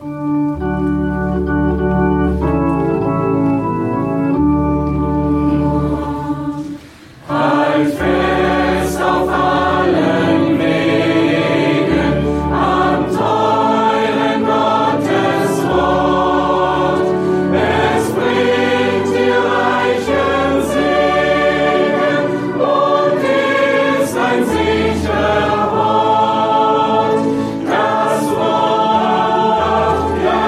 Sicher Wort, das Wort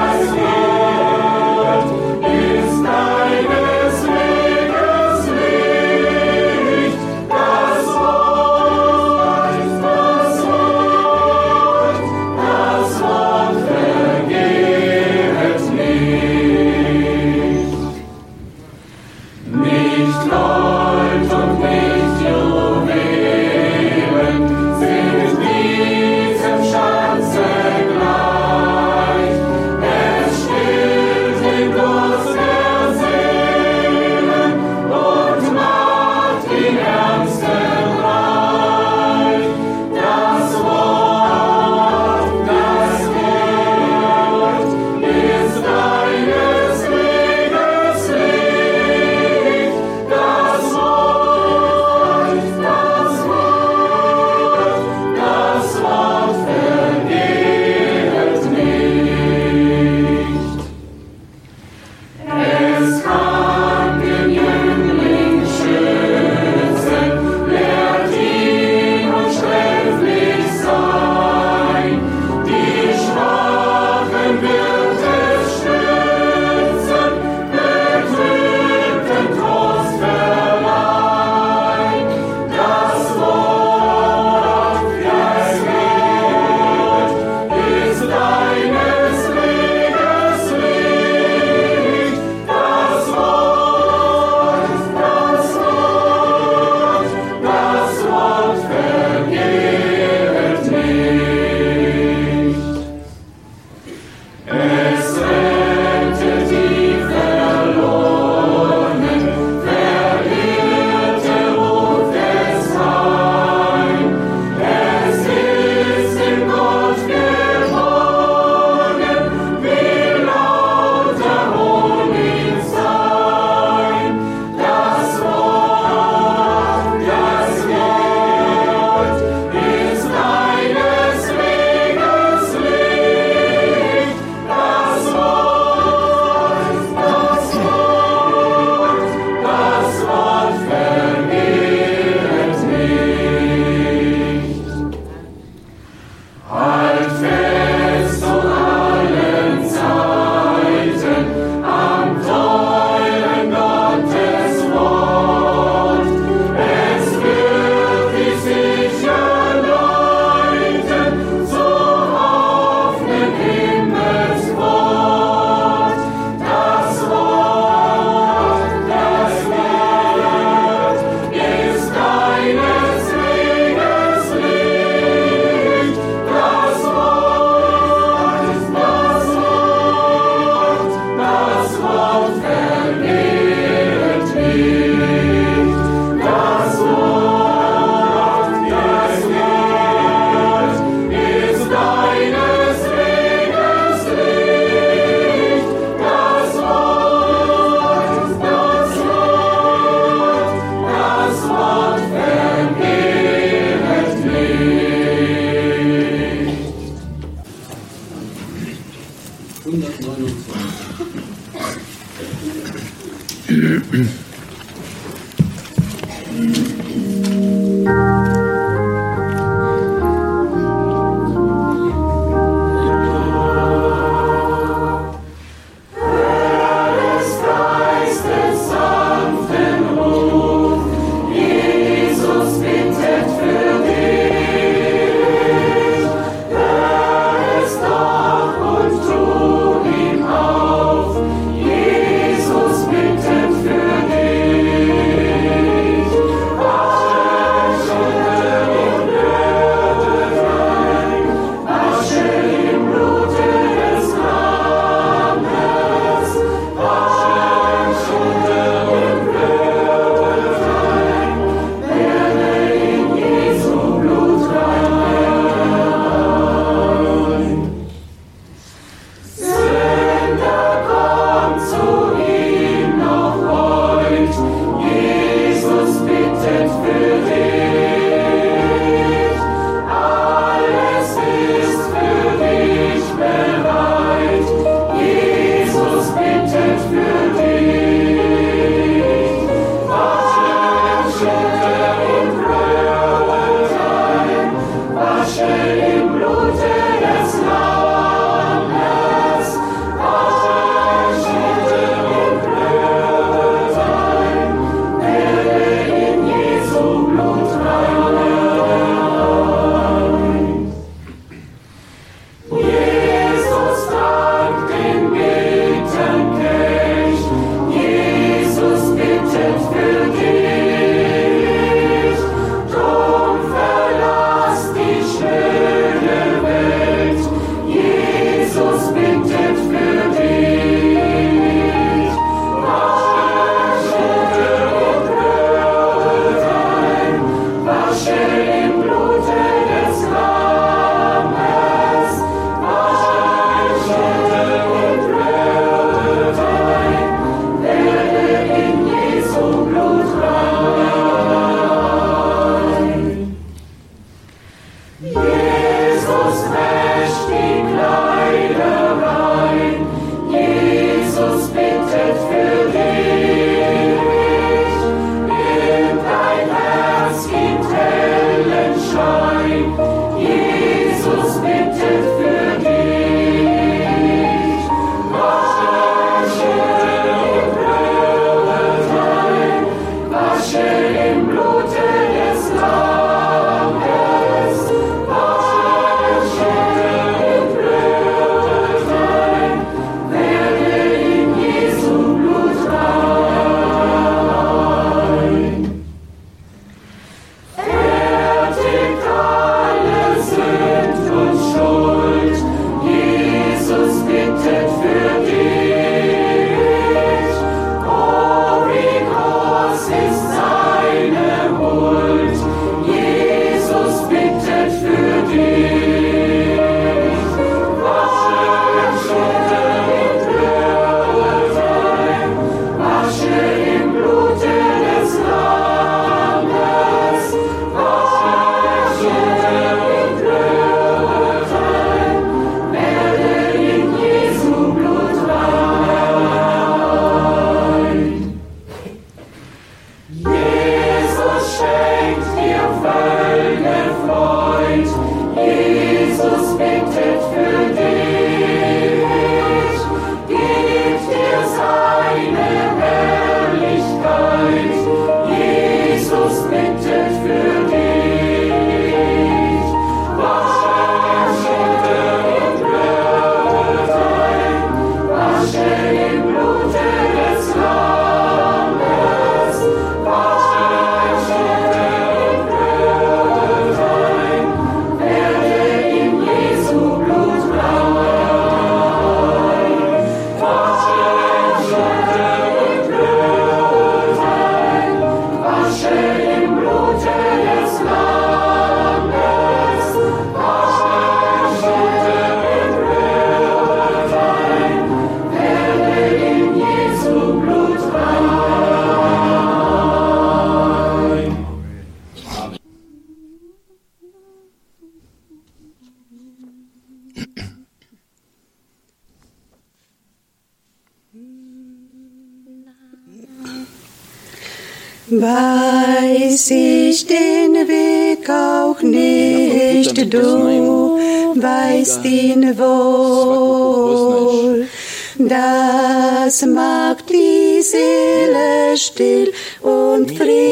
Weiß ich den Weg auch nicht, du weißt ihn wohl. Das macht die Seele still und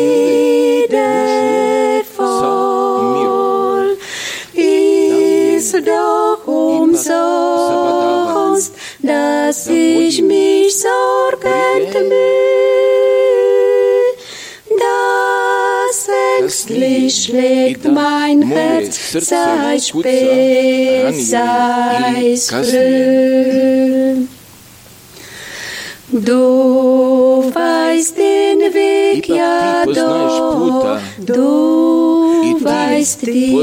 friedevoll. Ist doch umsonst, dass ich mich sorgend müh. Das ängstlich schlägt mein Herz, sei spät, sei früh. Du weißt den Weg, ja doch, du weißt die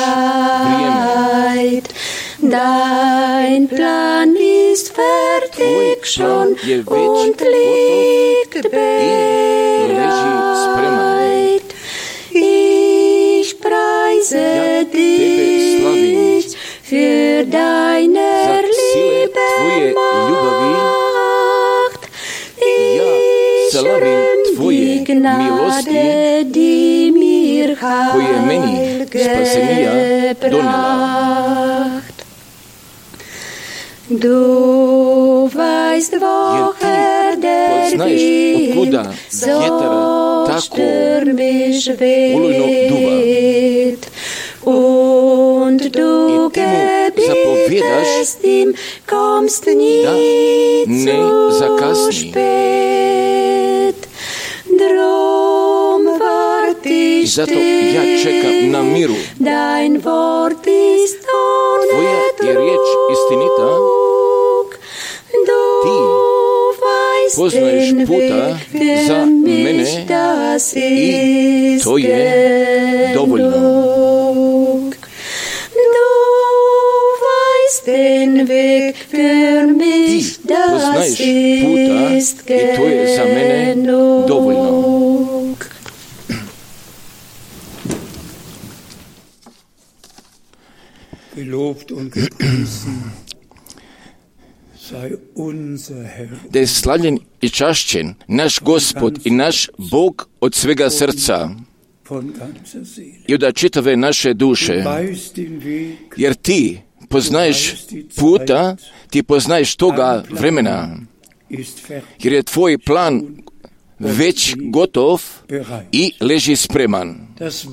Zeit. Dein Plan ist fertig schon und liegt bereit. Ich preise dich für deine Liebe Macht. Ich rühm die Gnade, die mir Heil gebracht. Du weißt, woher der Wind so stürmisch weht, und du gebietest ihm, kommst nie zu spät. Drum wart ich still, dein Wort ist ohne Trug. Du weißt den Weg für mich, das ist genug. Du weißt den Weg für mich, das ist genug. Gelobt und gepriesen sei unser Herr. Da je slavljen i čašćen naš Gospod i naš Bog od svega srca i od čitave naše duše, jer ti poznaješ puta, ti poznaješ toga vremena, jer je tvoj plan već gotov i leži spreman.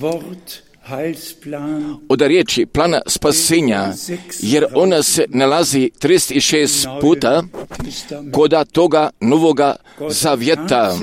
Od riječi plana spasenja, jer ona se nalazi 36 puta kod toga novoga zavjeta,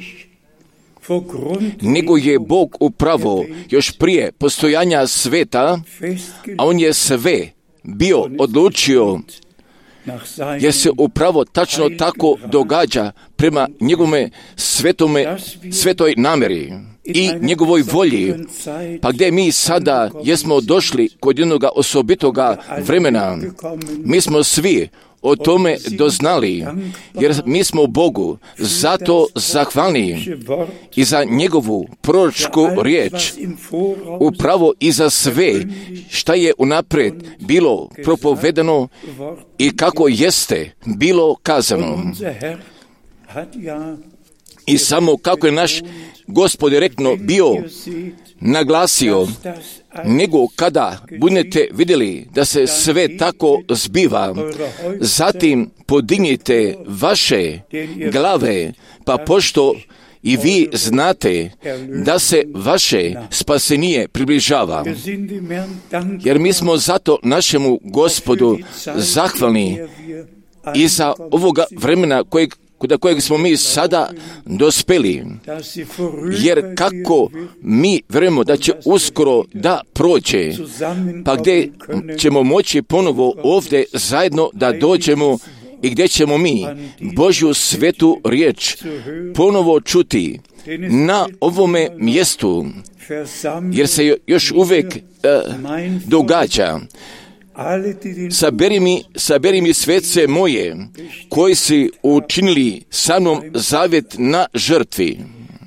nego je Bog upravo još prije postojanja sveta, a on je sve bio odlučio, jer se upravo tačno tako događa prema njegovome svetoj namjeri i njegovoj volji. Pa gdje mi sada jesmo došli kod jednoga osobitoga vremena, mi smo svi o tome doznali, jer mi smo Bogu zato zahvalni i za njegovu proročku riječ, upravo i za sve šta je unaprijed bilo propovedano i kako jeste bilo kazano. I samo kako je naš Gospod direktno bio naglasio, nego kada budete vidjeli da se sve tako zbiva, zatim podignite vaše glave, pa pošto i vi znate da se vaše spasenije približava. Jer mi smo zato našemu Gospodu zahvalni i za ovoga vremena kod kojeg smo mi sada dospeli, jer kako mi vjerujemo da će uskoro da prođe, pa gdje ćemo moći ponovo ovdje zajedno da dođemo i gdje ćemo mi Božju svetu riječ ponovo čuti na ovome mjestu, jer se još uvijek događa. Saberi mi svece moje, koji si učinili sa mnom zavjet na žrtvi.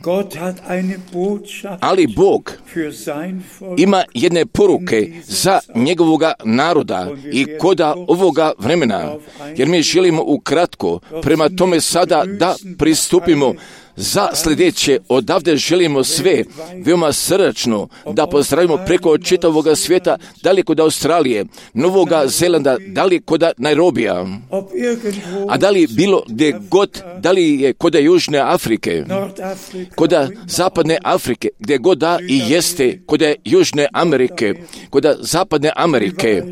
Ali Bog ima jedne poruke za njegovoga naroda i koda ovoga vremena, jer mi želimo ukratko prema tome sada da pristupimo Za sljedeće, odavde želimo sve veoma srdačno da pozdravimo preko čitavog svijeta, da li kod Australije, Novoga Zelanda, da li kod Nairobija, a da li bilo gdje god, da li je kod Južne Afrike, kod Zapadne Afrike, gdje god da i jeste, kod Južne Amerike, kod Zapadne Amerike,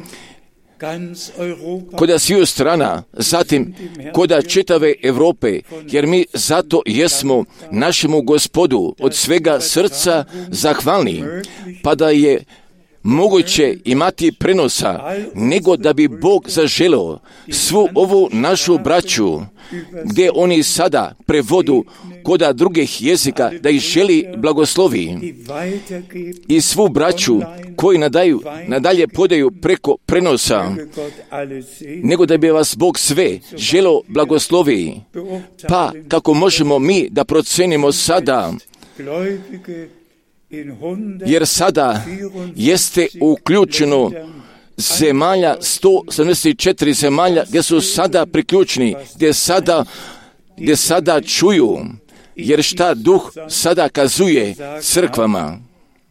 kod sviju strana, zatim kod čitave Europe, jer mi zato jesmo našemu Gospodu od svega srca zahvalni, pa da je moguće imati prenosa, nego da bi Bog zaželio svu ovu našu braću, gdje oni sada prevodu kod drugih jezika, da ih želi blagoslovi, i svu braću koji nadalje podaju preko prenosa, nego da bi vas Bog sve želio blagoslovi. Pa kako možemo mi da procenimo sada, jer sada jeste uključeno zemalja, 174 zemalja gdje su sada priključeni, gdje sada čuju, jer šta Duh sada kazuje crkvama.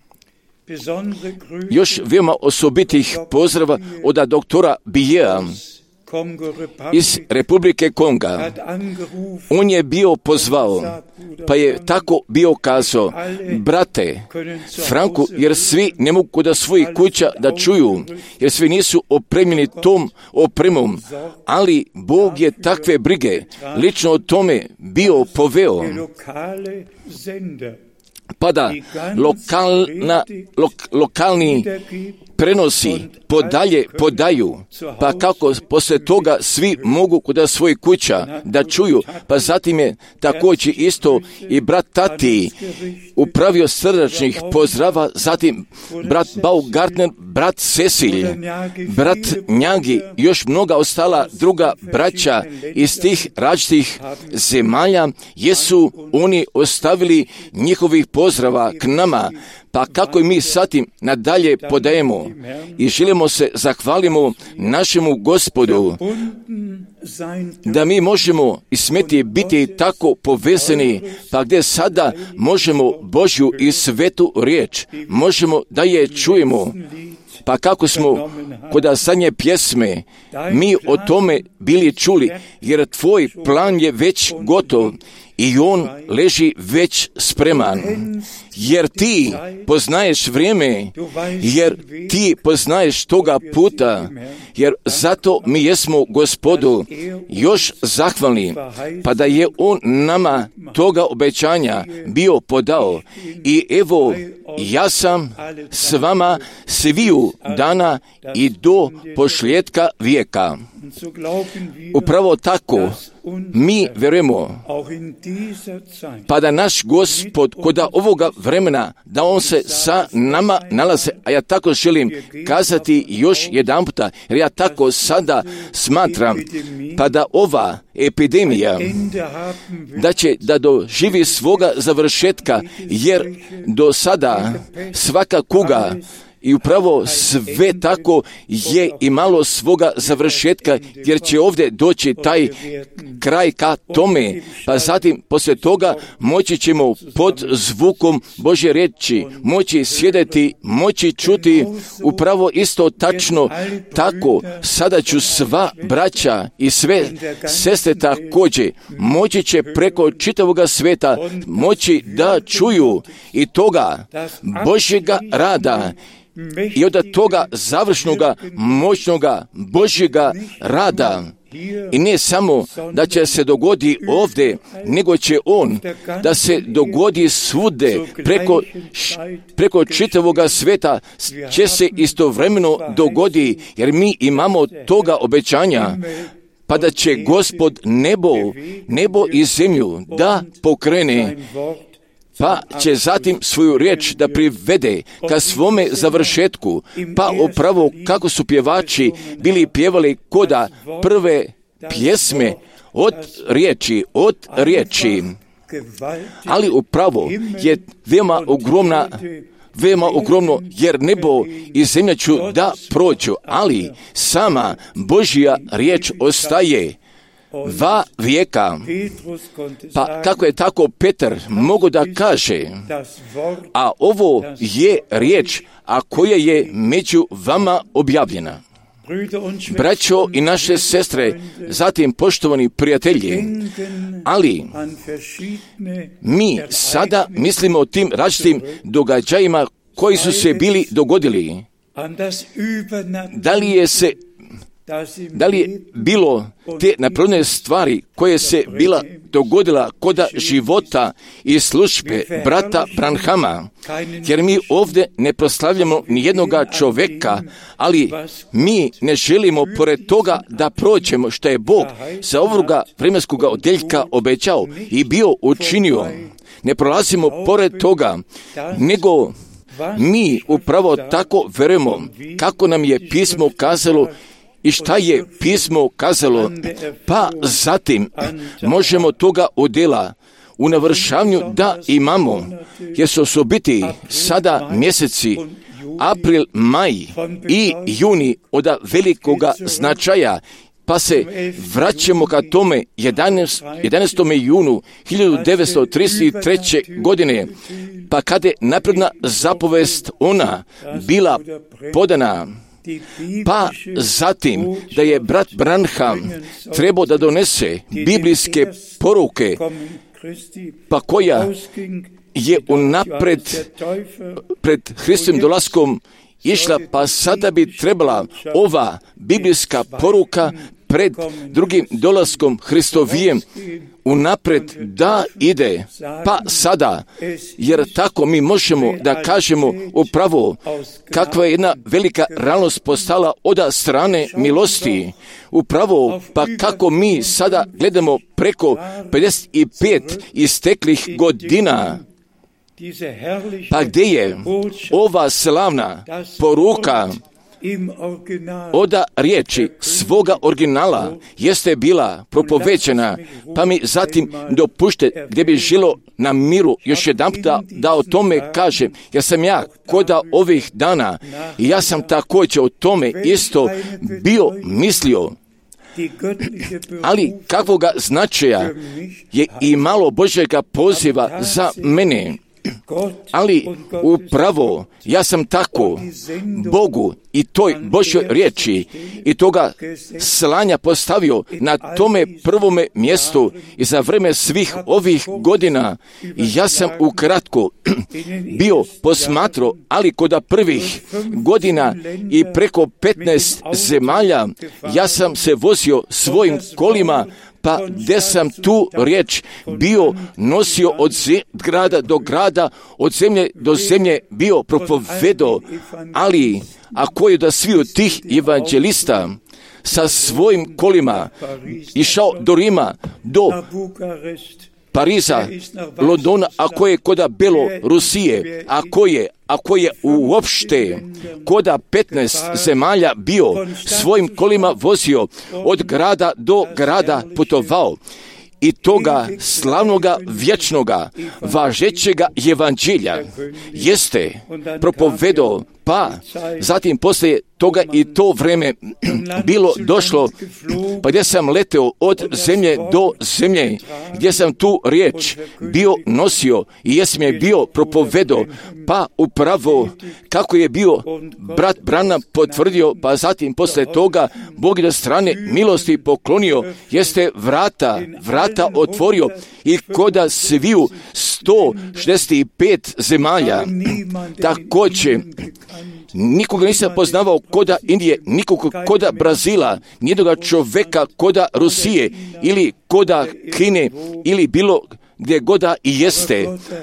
Još veoma osobitih pozdrava od doktora Bijea iz Republike Konga. On je bio pozvao, pa je tako bio kazao: brate Franku, jer svi ne mogu kod svojih kuća da čuju, jer svi nisu opremljeni tom opremom, ali Bog je takve brige lično o tome bio poveo, pa da lokalni prenosi podaju, pa kako poslije toga svi mogu kod svojih kuća da čuju. Pa zatim je također isto i brat Tati upravio srdačnih pozdrava, zatim brat Baumgartner, brat Cecil, brat Njagi, još mnoga ostala druga braća iz tih različitih zemalja, jesu oni ostavili njihovih pozdrava k nama. Pa kako i mi satim nadalje podajemo i želimo se zahvalimo našemu Gospodu, da mi možemo i smeti biti tako povezani, pa gdje sada možemo Božju i svetu riječ, možemo da je čujemo. Pa kako smo kod zadnje pjesme mi o tome bili čuli, jer tvoj plan je već gotov i on leži već spreman, jer ti poznaješ vrijeme, jer ti poznaješ toga puta, jer zato mi jesmo Gospodu još zahvalni, pa da je on nama toga obećanja bio podao. I evo, ja sam s vama sviju dana i do pošljetka vijeka. Upravo tako mi vjerujemo, pa da naš Gospod kod ovoga vremena, da on se sa nama nalaze, a ja tako želim kazati još jedan puta, jer ja tako sada smatram, pa da ova epidemija, da će da doživi svoga završetka, jer do sada svaka kuga i upravo sve tako je imalo svoga završetka, jer će ovdje doći taj kraj ka tome, pa zatim poslije toga moći ćemo pod zvukom Božje riječi moći sjedeti, moći čuti upravo isto tačno tako. Sada ću sva braća i sve sestre također moći će preko čitavoga sveta moći da čuju i toga Božjega rada i od toga završnoga, moćnoga Božjega rada. I ne samo da će se dogodi ovdje, nego će on da se dogodi svude preko čitavoga sveta, će se istovremeno dogodi, jer mi imamo toga obećanja, pa da će Gospod nebo i zemlju da pokrene, pa će zatim svoju riječ da privede ka svome završetku, pa upravo kako su pjevači bili pjevali koda prve pjesme od riječi. Ali upravo je veoma ogromno, jer nebo i zemlja ću da prođu, ali sama Božja riječ ostaje. 2 vijeka. Pa kako je tako Petar mogu da kaže, a ovo je riječ, a koja je među vama objavljena. Braćo i naše sestre, zatim poštovani prijatelji, ali mi sada mislimo o tim različitim događajima koji su se bili dogodili. Da li je bilo te napravljene stvari koje se bila dogodila koda života i službe brata Branhama, jer mi ovdje ne proslavljamo ni jednoga čovjeka, ali mi ne želimo pored toga da prođemo što je Bog sa ovoga vremenskog odjeljka obećao i bio učinio. Ne prolazimo pored toga, nego mi upravo tako verujemo kako nam je pismo kazalo i šta je pismo kazalo, pa zatim možemo toga udjela u navršavanju da imamo, jer su osobiti sada mjeseci april, maj i juni od velikoga značaja, pa se vraćamo ka tome 11. junu 1933. godine, pa kada je napredna zapovest ona bila podana, pa zatim da je brat Branham trebao da donese biblijske poruke, pa koja je unapred pred Hristovim dolaskom išla, pa sada bi trebala ova biblijska poruka pred drugim dolaskom Hristovijem unapred da ide, pa sada, jer tako mi možemo da kažemo upravo kakva je jedna velika realnost postala od strane milosti, upravo pa kako mi sada gledamo preko 55 isteklih godina, pa gdje je ova slavna poruka od riječi svoga originala jeste bila propovećena, pa mi zatim dopušte gdje bi žilo na miru još jedan da o tome kažem, jer sam ja koda ovih dana i ja sam također o tome isto bio mislio. Ali kakvoga značaja je i malo Božjega poziva za mene. Ali upravo ja sam tako Bogu i toj Božjoj riječi i toga slanja postavio na tome prvome mjestu i za vreme svih ovih godina ja sam ukratko bio posmatrao, ali kod prvih godina i preko 15 zemalja ja sam se vozio svojim kolima, pa gdje sam tu riječ bio nosio od grada do grada, od zemlje do zemlje bio propovedo, ali ako je da svi od tih evanđelista sa svojim kolima išao do Rima, do Pariza, Londona, ako je koda Belorusije, ako je uopšte koda 15 zemalja bio svojim kolima vozio, od grada do grada putovao i toga slavnoga, vječnoga, važećega evanđelja jeste propovedao, pa zatim poslije toga i to vreme bilo došlo, pa gdje sam leteo od zemlje do zemlje, gdje sam tu riječ bio nosio i jesam je bio propovedao, pa upravo kako je bio brat Branham potvrdio, pa zatim poslije toga Bog na strane milosti poklonio, jeste vrata otvorio i koda sviju 165 zemalja. Također nikoga nisam poznavao koda Indije, nikoga koda Brazila, nijednoga čoveka koda Rusije ili koda Kine ili bilo gdje goda i jeste,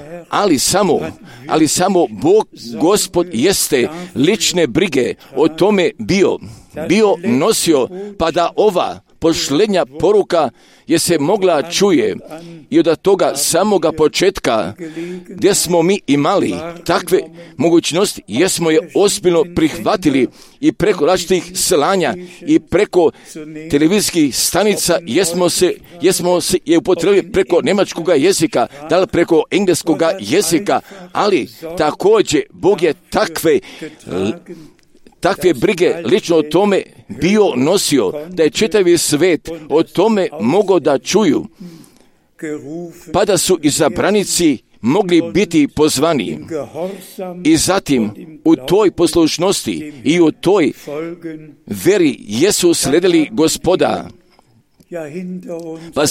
ali samo Bog, Gospod jeste lične brige o tome bio nosio, pa da ova posljednja poruka je se mogla čuje i od toga samoga početka gdje smo mi imali takve mogućnosti, jesmo je ozbiljno prihvatili i preko različitih slanja i preko televizijskih stanica jesmo se je upotrebili preko njemačkog jezika, da li preko engleskog jezika, ali također Bog je takve brige lično o tome bio nosio, da je čitavi svet o tome mogao da čuju, pa da su izabranici mogli biti pozvani. I zatim u toj poslušnosti i u toj veri jesu sledili Gospoda. Pa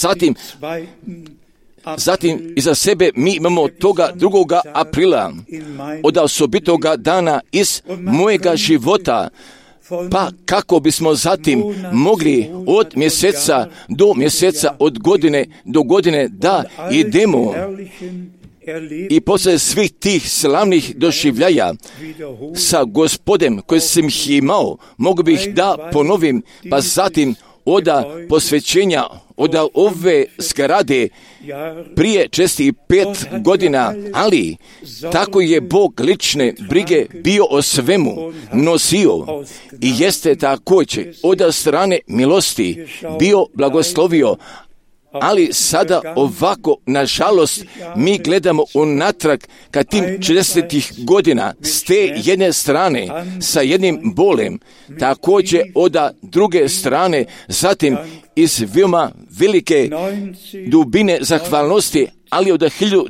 zatim iza sebe mi imamo toga 2. aprila, od osobitoga dana iz mojega života, pa kako bismo zatim mogli od mjeseca do mjeseca, od godine do godine da idemo i poslije svih tih slavnih doživljaja sa Gospodem koji sam ih imao, mogu bih da ponovim, pa zatim oda posvećenja, oda ove zgrade prije česti 5 godina, ali tako je Bog lične brige bio o svemu nosio i jeste također od strane milosti bio blagoslovio. Ali sada ovako, nažalost, mi gledamo unatrag ka tim 40 godina s te jedne strane sa jednim bolem, također od druge strane, zatim iz veoma velike dubine zahvalnosti, ali od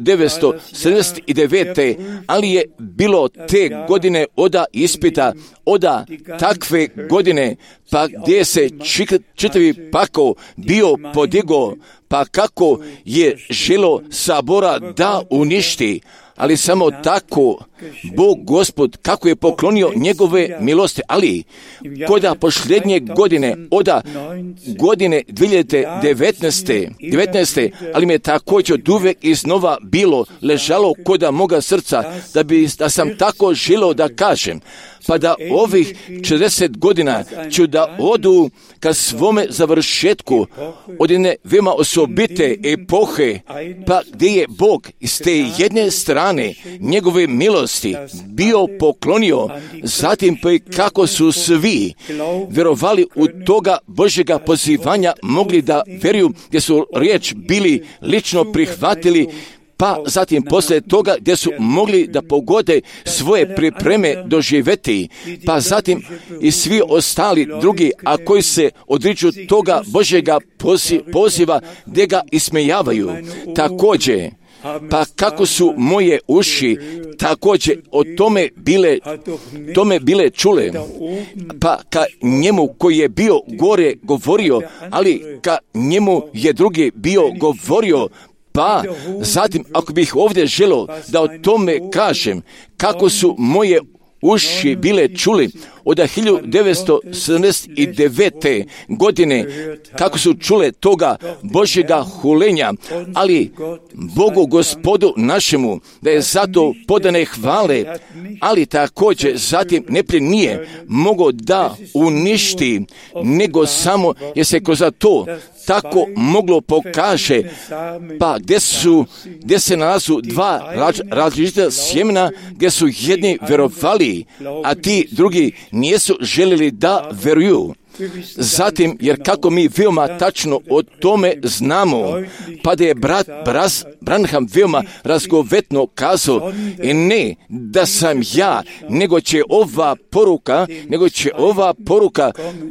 1979. ali je bilo te godine oda ispita, oda takve godine, pa gdje se čitavi pakao bio podigao, pa kako je želo sabora da uništi, ali samo tako Bog Gospod kako je poklonio njegove milosti, ali koda posljednje godine, oda godine 2019. ali mi je također od uvek iznova bilo ležalo koda moga srca, da sam tako želio da kažem, pa da ovih 40 godina ću da odu ka svome završetku od jedne veoma osobite epohe, pa gdje je Bog iz te jedne strane njegove milosti bio poklonio, zatim pa i kako su svi vjerovali u toga Božjega pozivanja mogli da vjeruju, gdje su riječ bili lično prihvatili, pa zatim poslije toga gdje su mogli da pogode svoje pripreme doživjeti, pa zatim i svi ostali drugi, a koji se odriču toga Božjega poziva gdje ga ismejavaju. Također, pa kako su moje uši također o tome bile čule, pa ka njemu koji je bio gore govorio, ali ka njemu je drugi bio govorio. Pa zatim, ako bih ovdje želio da o tome kažem, kako su moje uši bile čuli od 1979. godine, kako su čule toga Božjega hulenja, ali Bogu Gospodu našemu, da je zato podane hvale, ali također zatim neprijatelj nije mogao da uništi, nego samo je se kroz to tako moglo pokaže, pa gdje se nalazu dva različita sjemena, gdje su jedni vjerovali, a ti drugi nisu željeli da vjeruju. Zatim, jer kako mi veoma tačno o tome znamo, pa da je brat Branham veoma razgovetno kazao, ne da sam ja, nego će ova poruka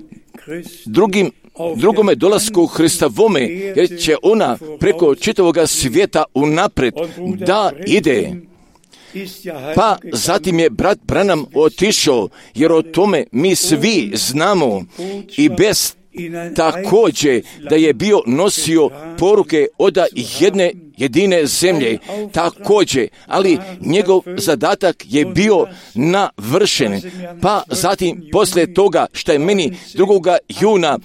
drugome dolasku Hristovome, jer će ona preko čitavoga svijeta unaprijed da ide. Pa zatim je brat Branham otišao, jer o tome mi svi znamo, i bez također da je bio nosio poruke od jedne jedine zemlje, također, ali njegov zadatak je bio navršen. Pa zatim poslije toga što je meni 2. juna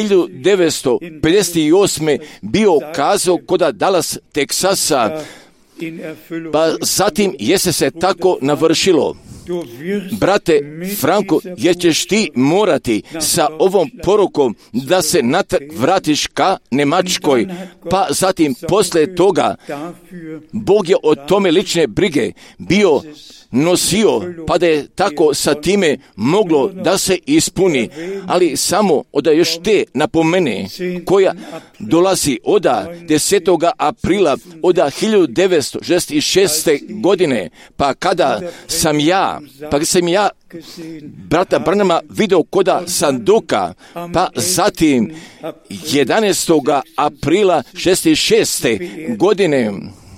1958. bio kazao kod Dallas, Teksasa, pa zatim jeste se tako navršilo. Brate Franko, jer ćeš ti morati sa ovom porukom da se vratiš ka Njemačkoj, pa zatim poslije toga Bog je o tome lične brige bio nosio, pa da je tako sa time moglo da se ispuni, ali samo da još te napomene koja dolazi od 10. aprila od 1966. godine, pa sam ja brata Branhama video koda sanduka, pa zatim 11. aprila 66. godine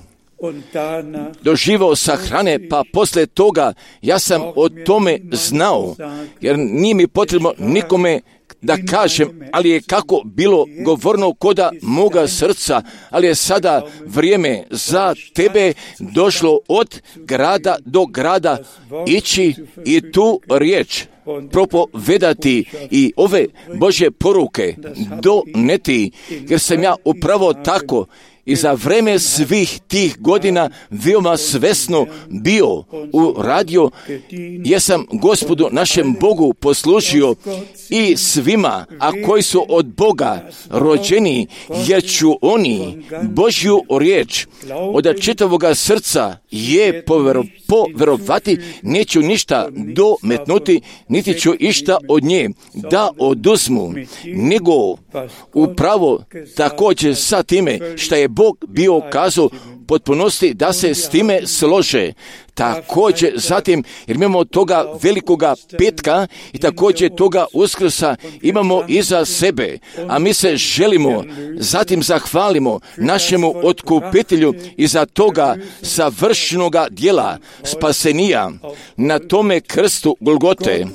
doživao sahrane, pa posle toga ja sam o tome znao, jer nije mi potrebno nikome da kažem, ali je kako bilo govorno koda moga srca, ali je sada vrijeme za tebe došlo od grada do grada ići i tu riječ propovedati i ove Božje poruke doneti, jer sam ja upravo tako i za vreme svih tih godina veoma svesno bio u radio, jer sam Gospodu našem Bogu poslužio i svima, a koji su od Boga rođeni, jer ću oni Božju riječ od čitavoga srca je poverovati, neću ništa dometnuti, niti ću išta od nje da oduzmu, nego upravo također sa time što je Bog bio kazao potpunosti da se s time slože. Također zatim, jer imamo toga velikoga petka i također toga Uskrsa imamo iza sebe, a mi se želimo, zatim zahvalimo našemu otkupitelju iza toga savršenoga djela spasenija na tome krstu Golgote.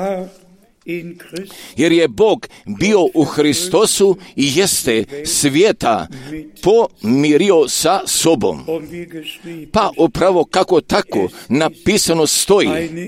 Jer je Bog bio u Hristosu i jeste svijeta pomirio sa sobom. Pa upravo kako tako napisano stoji,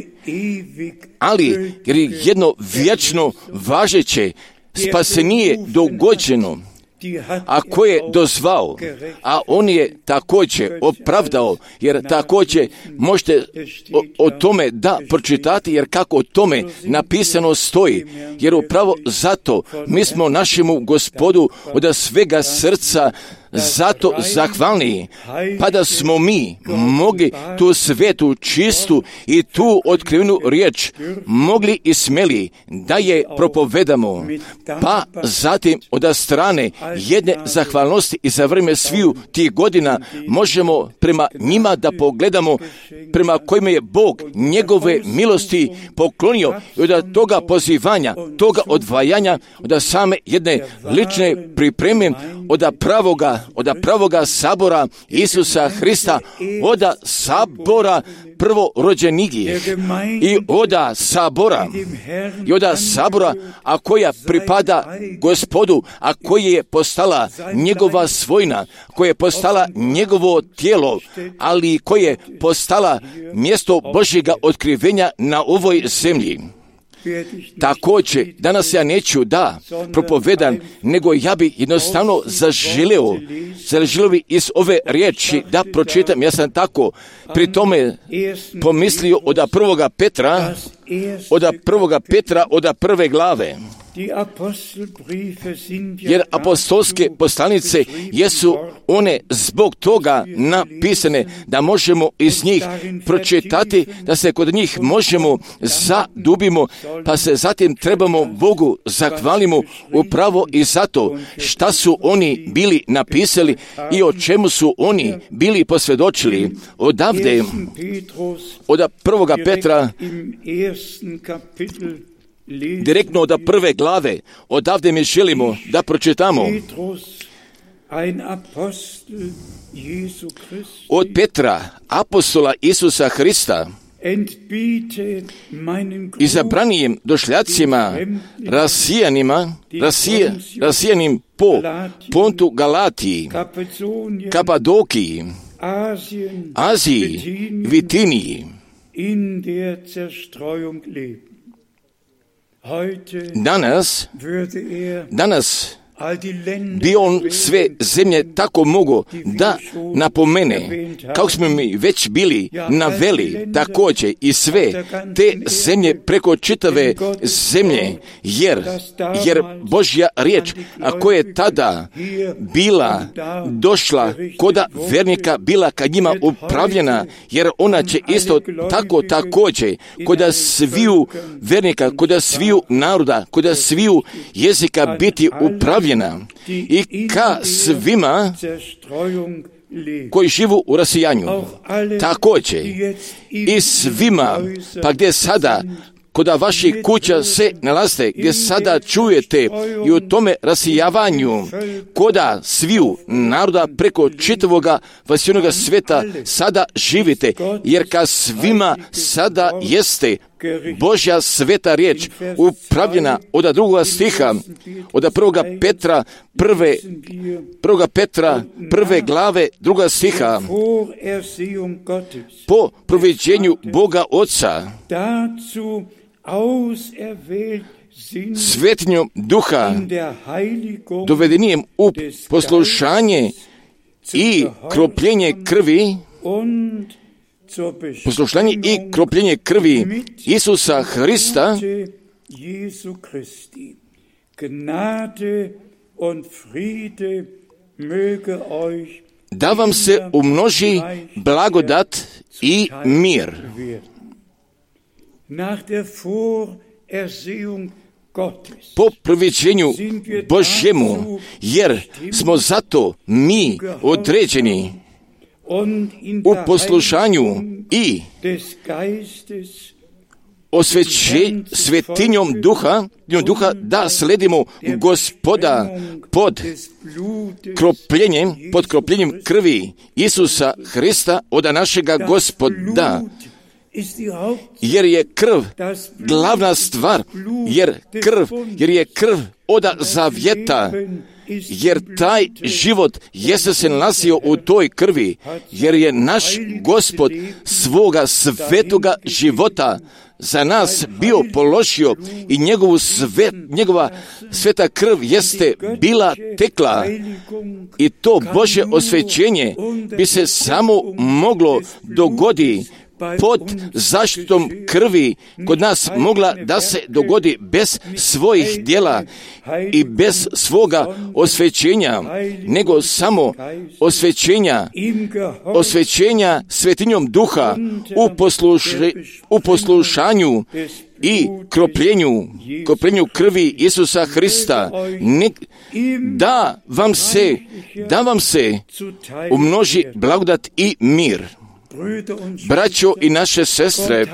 ali jer je jedno vječno važeće spasenije dogođeno, a ko je dozvao, a on je također opravdao, jer također možete o tome da pročitati, jer kako o tome napisano stoji, jer upravo zato mi smo našemu Gospodu od svega srca zato zahvalni, pa da smo mi mogli tu svetu, čistu i tu otkrivenu riječ mogli i smjeli da je propovedamo, pa zatim od strane jedne zahvalnosti i za vrijeme sviju tih godina možemo prema njima da pogledamo prema kojima je Bog njegove milosti poklonio i od toga pozivanja, toga odvajanja, od same jedne lične pripreme, od pravoga sabora Isusa Hrista, od sabora prvorođenigih i od sabora, a koja pripada Gospodu, a koji je postala njegova svojina, koja je postala njegovo tijelo, ali koje je postala mjesto Božjega otkrivenja na ovoj zemlji. Također, danas ja neću da propovedam, nego ja bi jednostavno zaželio bi iz ove riječi da pročitam. Ja sam tako pri tome pomislio od prvoga Petra, od prve glave. Jer apostolske poslanice jesu one zbog toga napisane da možemo iz njih pročitati, da se kod njih možemo zadubimo, pa se zatim trebamo Bogu zahvalimo upravo i zato šta su oni bili napisali i o čemu su oni bili posvjedočili. Odavde, od prvoga Petra, direktno od prve glave, odavde mi želimo da pročitamo od Petra, apostola Isusa Hrista, izabranijem došljacima, rasijanim po Pontu, Galatiji, Kapadokiji, Aziji, Vitiniji. Danas bi on sve zemlje tako mogao da napomene, kako smo mi već bili naveli također i sve te zemlje preko čitave zemlje, jer Božja riječ, a koja je tada bila došla koda vernika, bila kad njima upravljena, jer ona će isto tako također koda sviju vernika, koda sviju naroda, koda sviju jezika biti upravljena i ka svima koji živu u rasijanju. Također i svima, pa gdje sada koda vaših kuća se nalaze, gdje sada čujete i u tome rasijavanju, koda sviju naroda preko čitavoga vasijenoga sveta sada živite, jer ka svima sada jeste Božja sveta riječ upravljena od drugoga stiha, od 1. Petra prve glave 2. stiha, po proviđenju Boga Oca, svetinjom duha, dovedenijem u poslušanje i kropljenje krvi, poslušanje i kropljenje krvi Isusa Hrista, da vam se umnoži blagodat i mir. Po proviđenju Božjemu, jer smo zato mi određeni u poslušanju i svetinjom duha da sledimo Gospoda pod kropljenjem krvi Isusa Hrista od našega Gospoda. Jer je krv glavna stvar, jer je krv od zavjeta, jer taj život jeste se nalazio u toj krvi, jer je naš Gospod svoga svetoga života za nas bio položio i njegova sveta krv jeste bila tekla i to Božje osvećenje bi se samo moglo dogoditi pod zaštitom krvi kod nas mogla da se dogodi bez svojih djela i bez svoga osvećenja, nego samo osvećenja svetinjom duha u poslušanju i kropljenju krvi Isusa Hrista, da vam se umnoži blagodat i mir. Braćo i naše sestre,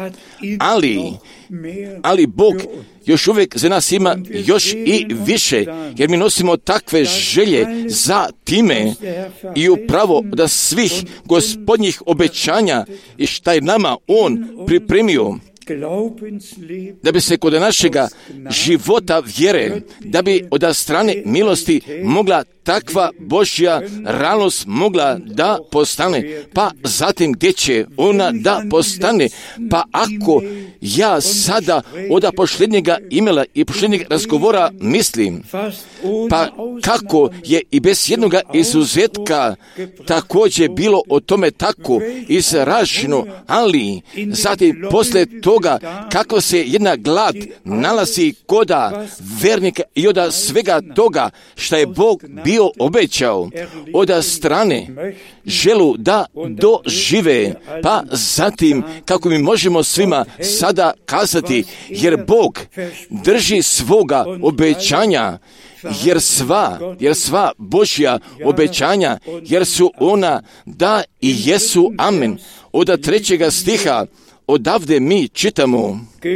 ali Bog još uvijek za nas ima još i više, jer mi nosimo takve želje za time i upravo da svih gospodnjih obećanja i šta je nama On pripremio, da bi se kod našega života vjere, da bi od strane milosti mogla takva Božja realnost mogla da postane, pa zatim gdje će ona da postane, pa ako ja sada od posljednjega imela i posljednjeg razgovora mislim, pa kako je i bez jednoga izuzetka također bilo o tome tako izraženo, ali zatim poslije toga kako se jedna glad nalazi koda vernika i od svega toga što je Bog bio obećao od strane želu da dožive, pa zatim kako mi možemo svima sada kazati, jer Bog drži svoga obećanja, jer sva Božja obećanja, jer su ona da i jesu amen. Od 3. stiha odavde mi čitamo: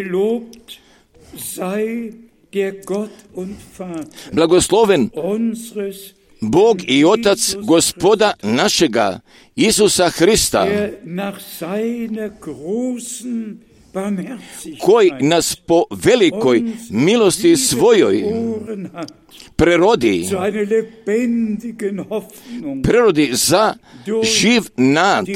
blagosloven Bog i Otac Gospoda našega Isusa Hrista, koji nas po velikoj milosti svojoj prerodi za živ nad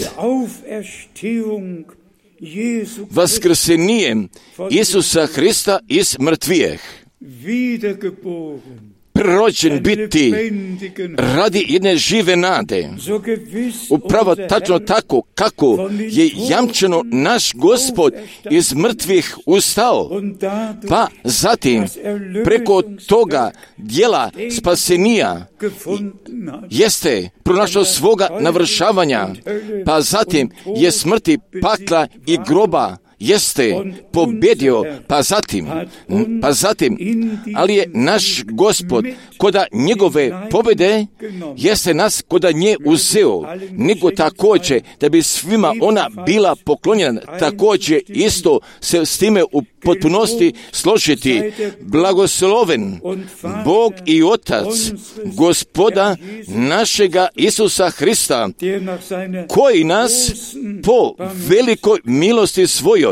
vaskrsenjem Isusa Hrista iz mrtvijeh, prerođen biti radi jedne žive nade. Upravo tačno tako kako je jamčeno naš Gospod iz mrtvih ustao, pa zatim preko toga dijela spasenija jeste pronašao svoga navršavanja, pa zatim je smrti, pakla i groba jeste pobjedio, pa zatim, ali je naš Gospod koda njegove pobjede jeste nas koda nje uzeo, nego također da bi svima ona bila poklonjena, također isto se s time u potpunosti složiti. Blagosloven Bog i Otac Gospoda našega Isusa Hrista, koji nas po velikoj milosti svojoj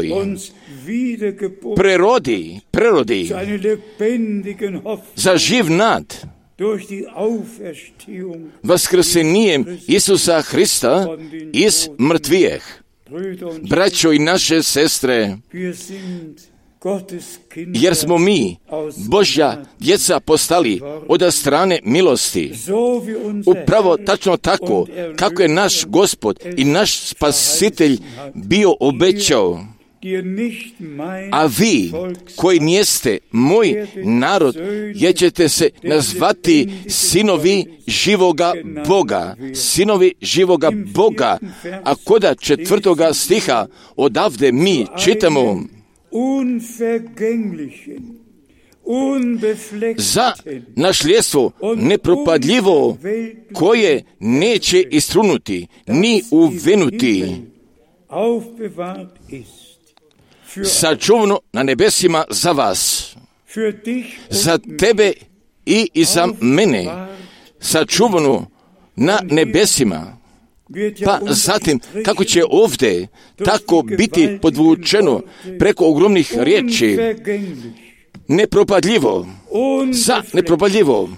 prerodi za živ nad vaskrsenjem Isusa Hrista iz mrtvijeh. Braćo i naše sestre, jer smo mi, Božja djeca, postali od strane milosti. Upravo tačno tako kako je naš Gospod i naš Spasitelj bio obećao. A vi, koji nijeste moj narod, jer ćete se nazvati sinovi živoga Boga. Sinovi živoga Boga. A koda 4. stiha odavde mi čitamo: za našljedstvo nepropadljivo, koje neće istrunuti, ni uvenuti, sačuvano na nebesima za vas, za tebe i za mene, sačuvano na nebesima. Pa zatim, kako će ovdje tako biti podvučeno preko ogromnih riječi, nepropadljivo, za nepropadljivo,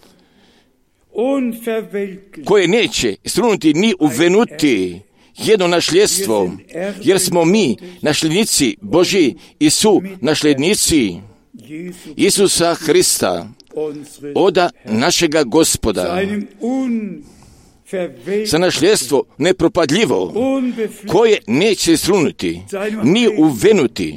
koje neće istrunuti ni uvenuti, jedno našljedstvo, jer smo mi nasljednici Božji i su nasljednici Isusa Hrista, oda našega Gospoda, za našljedstvo nepropadljivo, koje neće istrunuti ni uvenuti,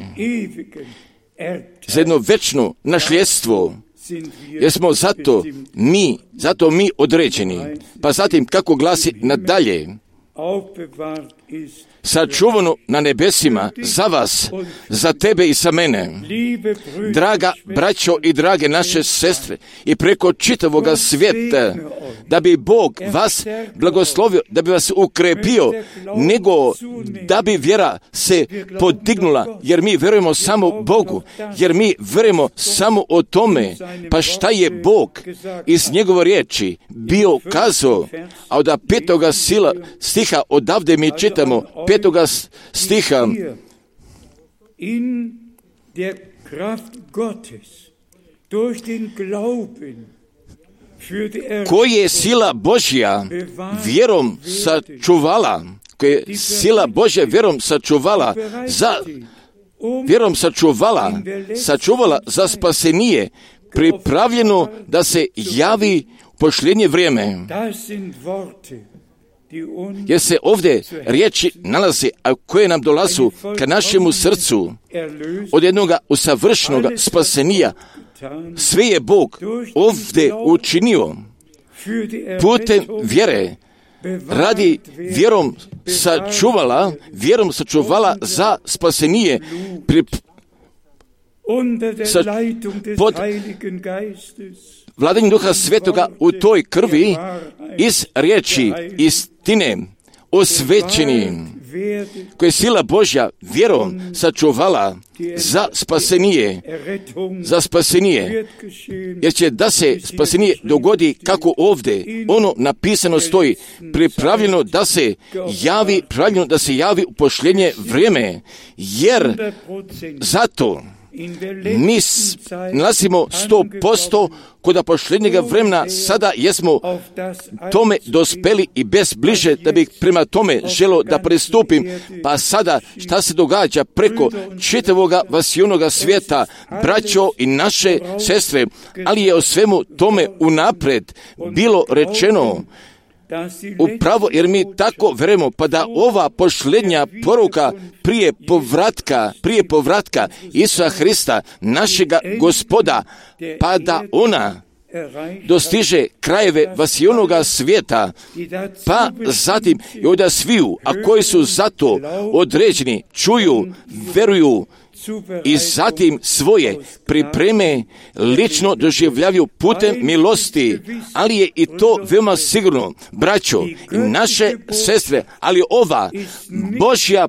za jedno večno našljedstvo, jer smo zato mi određeni. Pa zatim, kako glasi nadalje, sačuvano na nebesima za vas, za tebe i za mene. Draga braćo i drage naše sestre, i preko čitavoga svijeta, da bi Bog vas blagoslovio, da bi vas ukrepio, nego da bi vjera se podignula, jer mi vjerujemo samo Bogu, jer mi vjerujemo samo o tome, pa šta je Bog iz njegove riječi bio kazao, a od 5. stiha odavde mi čitamo 5. stiha: in der Kraft Gottes durch den Glauben für die koji je sila Božja vjerom sačuvala, sačuvala za spasenije, pripravljeno da se javi u posljednje vrijeme. Jer se ovdje riječi nalaze, a koje nam dolazu ka našemu srcu od jednoga usavršenog spasenija. Sve je Bog ovdje učinio putem vjere, radi vjerom sačuvala za spasenije pod vladanjem Duha Svetoga u toj krvi iz riječi istine osvećeni, koje je sila Božja vjerom sačuvala za spasenije, jer će da se spasenije dogodi kako ovdje ono napisano stoji, pripravljeno da se javi u posljednje vrijeme, jer zato mi nalazimo 100% kod posljednjega vremena, sada jesmo tome dospeli i bez bliže da bih prema tome želo da pristupim. Pa sada šta se događa preko čitavoga vasijonoga svijeta, braćo i naše sestre, ali je o svemu tome unapred bilo rečeno upravo jer mi tako verujemo, pa da ova posljednja poruka prije povratka Isusa Hrista, našega Gospoda, pa da ona dostiže krajeve vasijonoga svijeta, pa zatim i onda sviju, a koji su zato određeni, čuju, veruju i zatim svoje pripreme lično doživljavaju putem milosti, ali je i to veoma sigurno, braćo i naše sestre, ali ova Božja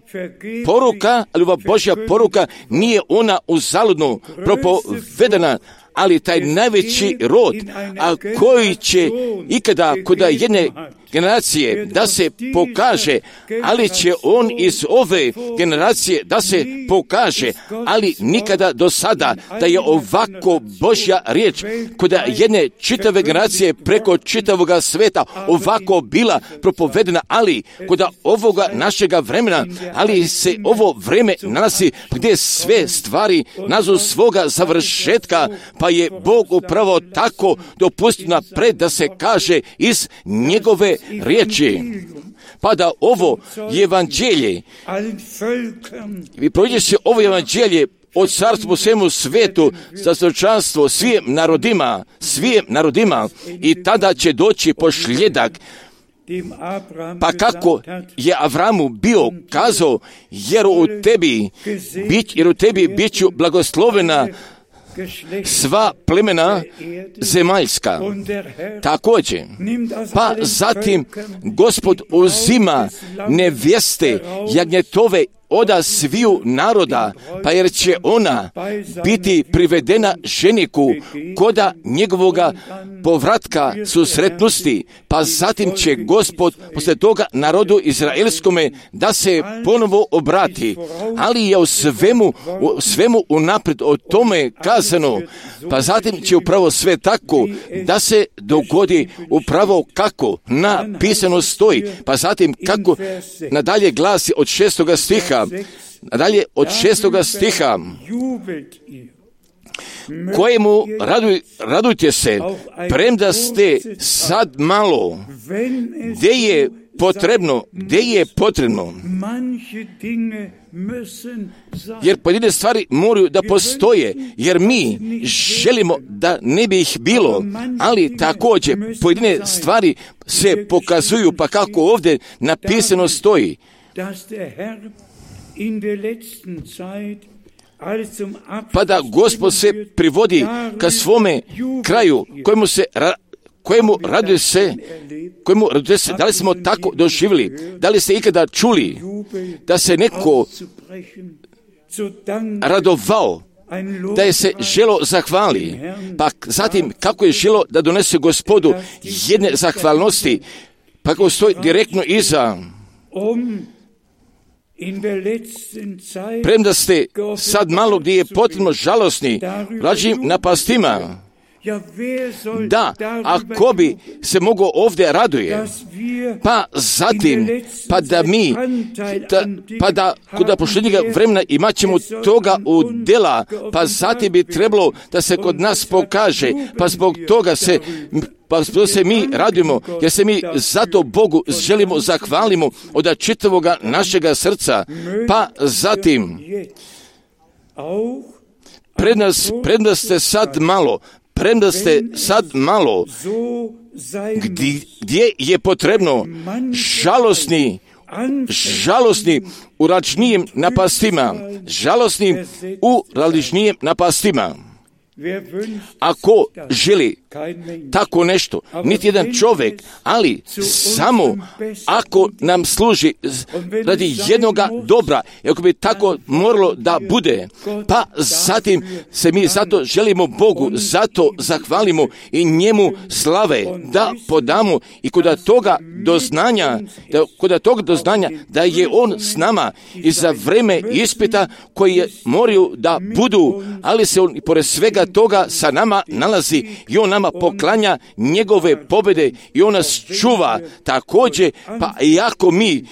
poruka nije ona uzaludno propovedena, ali taj najveći rod, a koji će ikada kod jedne generacije da se pokaže, ali će on iz ove generacije da se pokaže, ali nikada do sada da je ovako Božja riječ kod jedne čitave generacije preko čitavoga sveta ovako bila propovedena, ali kod ovoga našega vremena, ali se ovo vreme nalazi gdje sve stvari nazu svoga završetka, pa je Bog upravo tako dopustio napred da se kaže iz njegove riječi. Pa da ovo evanđelje, vi prođete ovo evanđelje od carstvu svemu svetu za svjedočanstvo svim narodima i tada će doći posljedak. Pa kako je Avramu bio kazao, jer u tebi bit ću blagoslovena sva plemena zemaljska. Također, pa zatim Gospod uzima nevjeste jagnjetove oda sviju naroda, pa jer će ona biti privedena ženiku koda njegovoga povratka susretnosti, pa zatim će Gospod poslije toga narodu izraelskome da se ponovo obrati, ali je u svemu unaprijed o tome kazano, pa zatim će upravo sve tako da se dogodi upravo kako napisano stoji, pa zatim kako nadalje glasi od 6. stiha, kojemu radujte se, premda ste sad malo, gdje je potrebno, jer pojedine stvari moraju da postoje, jer mi želimo da ne bi ih bilo, ali također pojedine stvari se pokazuju, pa kako ovdje napisano stoji, pa da Gospod se privodi ka svome kraju, kojemu raduje se, da li smo tako doživjeli, da li ste ikada čuli da se neko radovao, da je se želo zahvali, pa zatim kako je želo da donese Gospodu jedne zahvalnosti, pa kako stoji direktno iza, premda ste sad malo gdje je potrebno žalosni, rađim na pastima. Da, ako bi se mogao ovdje raduje, pa zatim, pa da kod posljednjega vremena imat ćemo toga udjela, pa zatim bi trebalo da se kod nas pokaže, pa zbog toga se mi radujemo, jer se mi zato Bogu želimo zahvalimo od čitavoga našega srca, pa zatim premda ste sad malo, gdje je potrebno žalosni u račnijem napastima, Ako želi tako nešto, niti jedan čovjek, ali samo ako nam služi radi jednoga dobra, ako bi tako moralo da bude, pa zatim se mi zato želimo Bogu, zato zahvalimo i njemu slave da podamo i kod toga doznanja da je on s nama i za vreme ispita koji moraju da budu, ali se on pored svega toga sa nama nalazi i on nama poklanja njegove pobjede i on nas čuva također, pa iako mi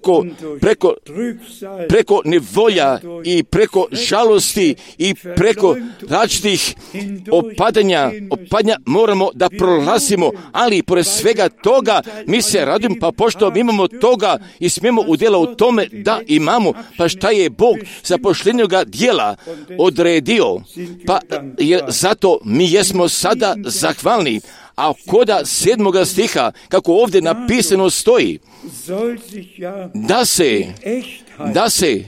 preko nevolja i preko žalosti i preko različitih opadanja moramo da prolazimo, ali pored svega toga mi se radimo, pa pošto mi imamo toga i smijemo udjela u tome da imamo, pa šta je Bog za poštenjoga djela odredio, pa zato mi jesmo sada zahvalni. A koda 7. stiha, kako ovdje napisano stoji, da se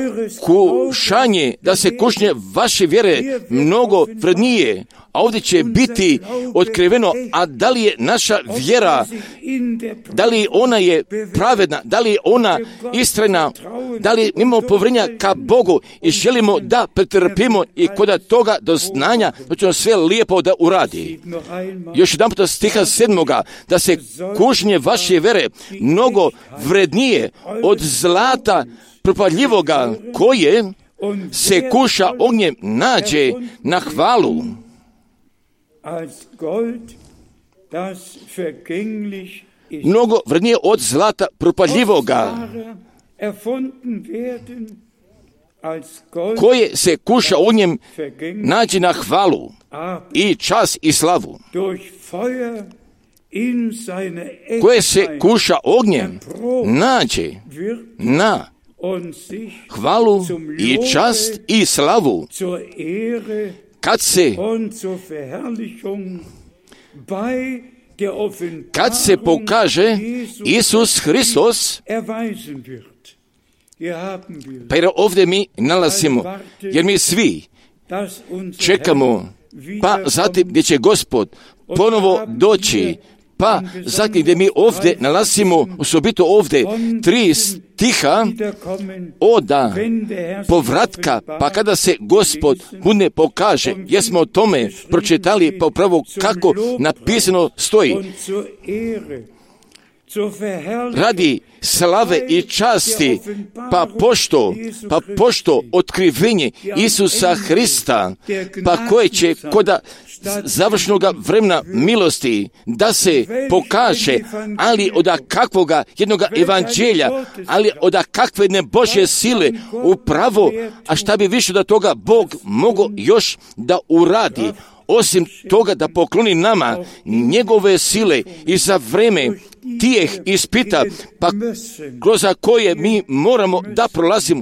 kušnje vaše vjere mnogo vrednije, a ovdje će biti otkriveno, a da li je naša vjera, da li ona je pravedna, da li je ona istrajna, da li imamo povjerenja ka Bogu i želimo da pretrpimo i kod toga doznanja da ćemo sve lijepo da uradi. Još jedan puta stiha 7. da se kušnje vaše vjere mnogo vrednije od zlata propadljivoga koje se kuša ognjem nađe na hvalu. Mnogo vrednije od zlata propadljivoga koje se kuša ognjem nađe na hvalu i čas i slavu, koje se kuša ognjem nađe na hvalu i čast i slavu, kad se pokaže Isus Hristos. Pa jer ovdje mi nalazimo, jer mi svi čekamo, pa zatim gdje će Gospod ponovo doći, pa zatim gdje mi ovdje nalazimo, osobito ovdje 3 stiha oda povratka, pa kada se Gospod bude pokaže, jer smo o tome pročitali pa upravo kako napisano stoji. Radi slave i časti, pa pošto otkrivenje Isusa Hrista, pa koje će koda završnog vremena milosti da se pokaže, ali od kakvoga jednoga evanđelja, ali od kakve ne Božje sile upravo, a šta bi više da toga Bog mogo još da uradi, osim toga da pokloni nama njegove sile i za vreme tijeh ispita, pa kroz koje mi moramo da prolazimo,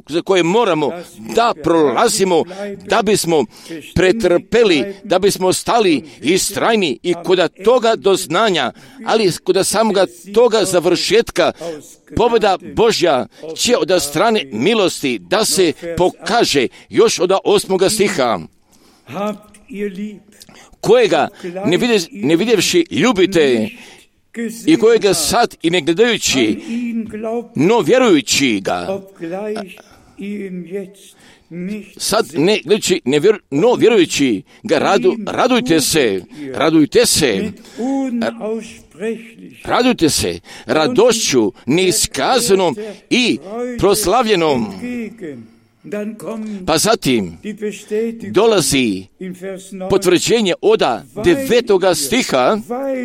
da bismo pretrpeli, da bismo stali istrajni i kod toga doznanja, ali kod samoga toga završetka pobjeda Božja će od strane milosti da se pokaže još od 8. stiha. Kojega ne vidjevši ljubite i kojega sad i ne gledajući, no vjerujući ga, sad ne gledajući, no vjerujući ga radujte se radošću neiskazanom i proslavljenom. Pa zatim dolazi potvrđenje od 9. stiha,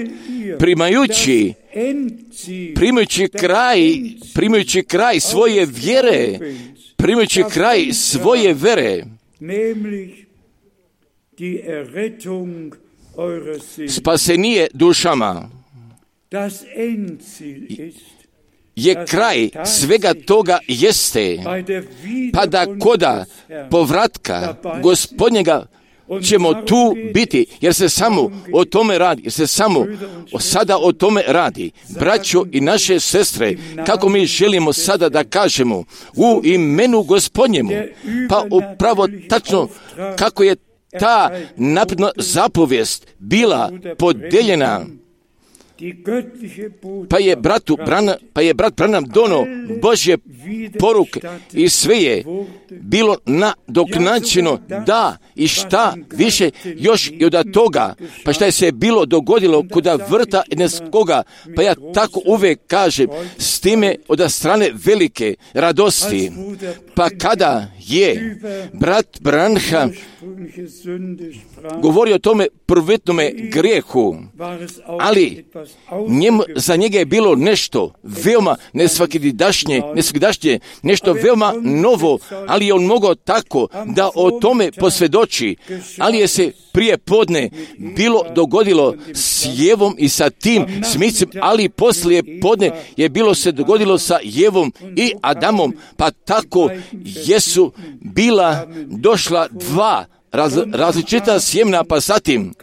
primajući kraj svoje vjere, spasenije dušama. Je kraj svega toga jeste, pa da koda povratka Gospodnjega ćemo tu biti, jer se samo o tome radi, sada o tome radi. Braćo i naše sestre, kako mi želimo sada da kažemo u imenu Gospodnjemu, pa upravo tačno kako je ta napredna zapovijest bila podeljena, pa je brat Branham dono Božje poruke i sve je bilo nadoknađeno, da i šta više još i od toga, pa šta je se bilo dogodilo kuda vrta Edneskoga, pa ja tako uvijek kažem, s time od strane velike radosti, pa kada je brat Branham govori o tome prvotnome grijehu, ali za njega je bilo nešto veoma nesvakidašnje, nešto veoma novo, ali je on mogao tako da o tome posvjedoči, ali je se prije podne bilo dogodilo s Jevom i sa tim smicem, ali poslije podne je bilo se dogodilo sa Jevom i Adamom, pa tako jesu bila došla dva različita sjemena, pa zatim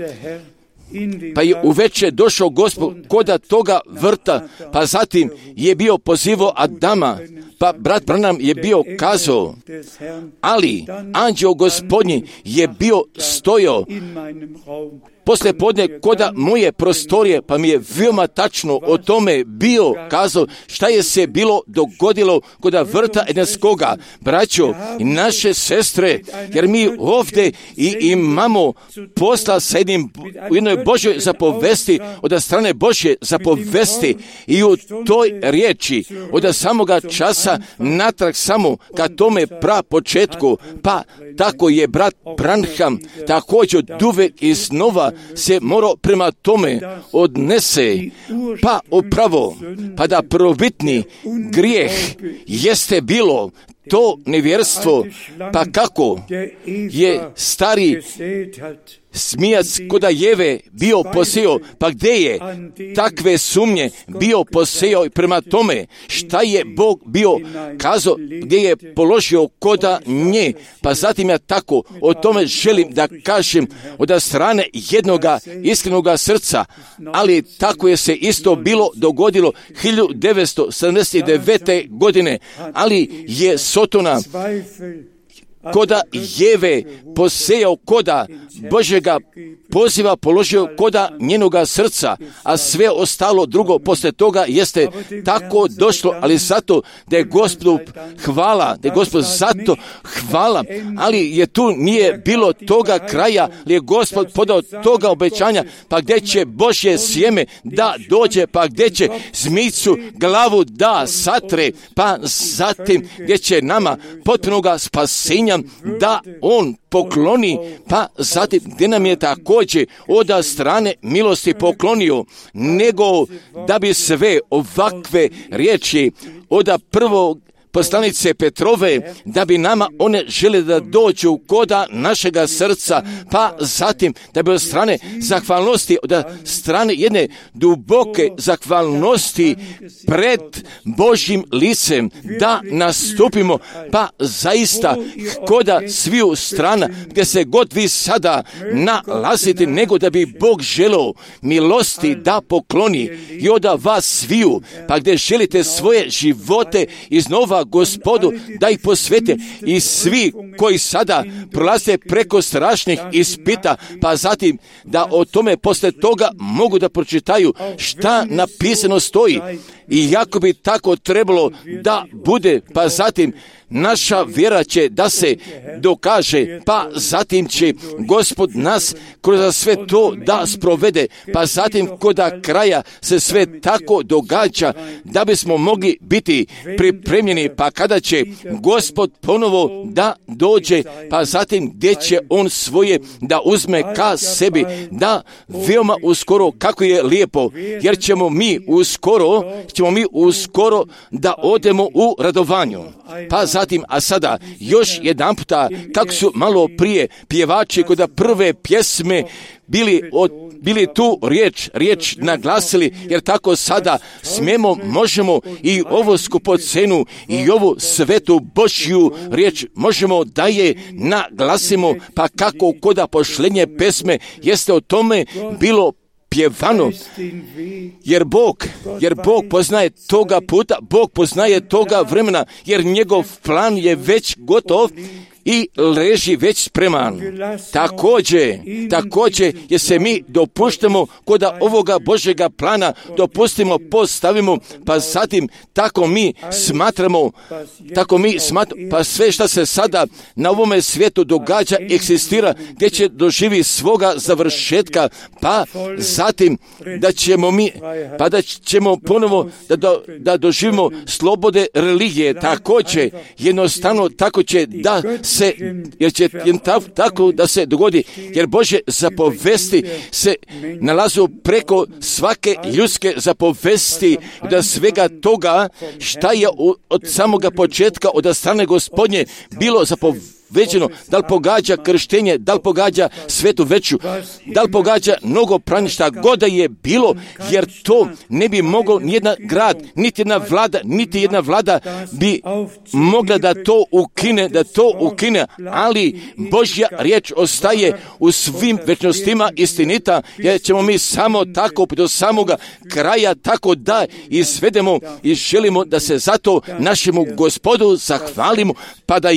pa je uveče došao Gospod koda toga vrta, pa zatim je bio pozivao Adama, pa brat Branham je bio kazao, ali anđeo Gospodnji je bio stojao poslije podne koda moje prostorije, pa mi je veoma tačno o tome bio kazao šta je se bilo dogodilo koda vrta Edneskoga. Braćo i naše sestre, jer mi ovdje i imamo posla sa jednoj Božoj zapovesti, od strane Božje zapovesti, i u toj riječi od samoga časa natrag samo ka tome početku, pa tako je brat Branham također uvijek iznova se morao prema tome odnese, pa upravo, pa da prvobitni grijeh jeste bilo to nevjerstvo, pa kako je stari smijac koda Jeve bio poseo, pa gdje je takve sumnje bio poseo i prema tome šta je Bog bio kazao, gdje je položio koda nje, pa zatim ja tako o tome želim da kažem od strane jednoga iskrenoga srca, ali tako je se isto bilo dogodilo 1979. godine, ali je Sotona koda Jeve posejao koda Božjega poziva položio koda njenoga srca, a sve ostalo drugo poslije toga jeste tako došlo, ali zato da je Gospod hvala, da je Gospod zato hvala, ali je tu nije bilo toga kraja, ali je Gospod podao toga obećanja, pa gdje će Božje sjeme da dođe, pa gdje će zmijcu glavu da satre, pa zatim gdje će nama potpunoga spasenja da on pokloni, pa zatim gdje nam je također od strane milosti poklonio, nego da bi sve ovakve riječi od prvog poslanice Petrove, da bi nama one žele da dođu koda našega srca, pa zatim da bi od strane zahvalnosti, od strane jedne duboke zahvalnosti pred Božjim licem da nastupimo, pa zaista koda sviju strana gdje se god vi sada nalazite, nego da bi Bog želeo milosti da pokloni i od vas sviju, pa gdje želite svoje živote iznova Gospodu da ih posvete, i svi koji sada prolaze preko strašnih ispita, pa zatim da o tome posle toga mogu da pročitaju šta napisano stoji, i jako bi tako trebalo da bude, pa zatim naša vjera će da se dokaže, pa zatim će Gospod nas kroz sve to da sprovede, pa zatim koda kraja se sve tako događa da bismo mogli biti pripremljeni, pa kada će Gospod ponovo da dođe, pa zatim gdje će on svoje da uzme ka sebi, da veoma uskoro, kako je lijepo, jer ćemo mi uskoro da odemo u radovanju. Pa zatim, a sada još jedan puta, kako su malo prije pjevači kod prve pjesme bili tu riječ naglasili, jer tako sada smijemo, možemo i ovu skupocenu i ovu svetu Božju riječ možemo da je naglasimo, pa kako koda pošlenje pesme jeste o tome bilo pjevano, jer Bog poznaje toga puta, Bog poznaje toga vremena, jer njegov plan je već gotov, i leži već spreman. Također, jer se mi dopuštamo kod ovoga Božjega plana, dopustimo, postavimo, pa zatim tako mi smatramo, pa sve što se sada na ovome svijetu događa, eksistira, gdje će doživi svoga završetka, pa zatim da ćemo ponovo da doživimo slobode religije. Također, jednostavno tako će da se, jer će tako da se dogodi, jer Božje zapovesti se nalazu preko svake ljudske zapovesti, da svega toga šta je od samoga početka od strane Gospodnje bilo zapoveđeno, da li pogađa krštenje, da li pogađa svetu veću, da li pogađa mnogo pranja, šta god da je bilo, jer to ne bi mogao nijedan grad, niti jedna vlada bi mogla da to ukine, ali Božja riječ ostaje u svim večnostima istinita, jer ćemo mi samo tako do samoga kraja tako da izvedemo i želimo da se zato našemu Gospodu zahvalimo, pa da